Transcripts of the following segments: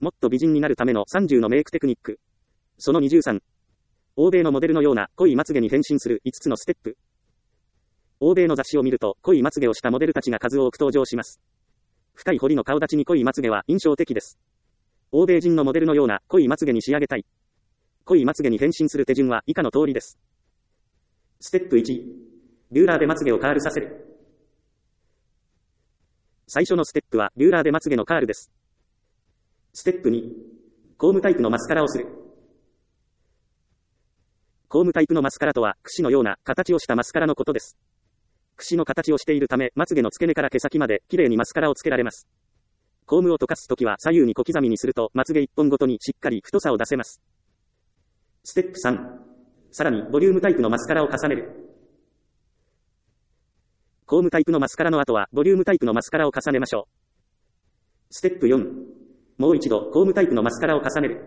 もっと美人になるための30のメイクテクニック。その23。欧米のモデルのような濃いまつげに変身する5つのステップ。欧米の雑誌を見ると濃いまつげをしたモデルたちが数多く登場します。深い彫りの顔立ちに濃いまつげは印象的です。欧米人のモデルのような濃いまつげに仕上げたい。濃いまつげに変身する手順は以下の通りです。ステップ1。ビューラーでまつげをカールさせる。最初のステップはビューラーでまつげのカールです。ステップ2。コームタイプのマスカラをする。コームタイプのマスカラとは、櫛のような形をしたマスカラのことです。櫛の形をしているため、まつげの付け根から毛先まで、きれいにマスカラをつけられます。コームを溶かすときは左右に小刻みにすると、まつげ1本ごとにしっかり太さを出せます。ステップ3。さらに、ボリュームタイプのマスカラを重ねる。コームタイプのマスカラの後は、ボリュームタイプのマスカラを重ねましょう。ステップ4。もう一度、コームタイプのマスカラを重ねる。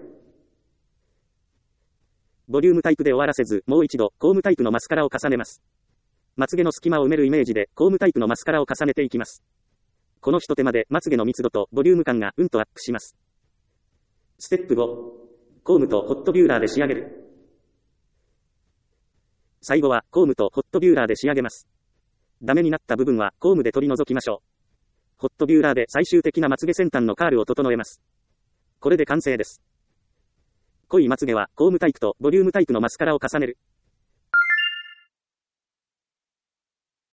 ボリュームタイプで終わらせず、もう一度、コームタイプのマスカラを重ねます。まつげの隙間を埋めるイメージで、コームタイプのマスカラを重ねていきます。この一手間で、まつげの密度とボリューム感がとアップします。ステップ5。コームとホットビューラーで仕上げる。最後は、コームとホットビューラーで仕上げます。ダメになった部分は、コームで取り除きましょう。ホットビューラーで最終的なまつげ先端のカールを整えます。これで完成です。濃いまつげは、コームタイプとボリュームタイプのマスカラを重ねる。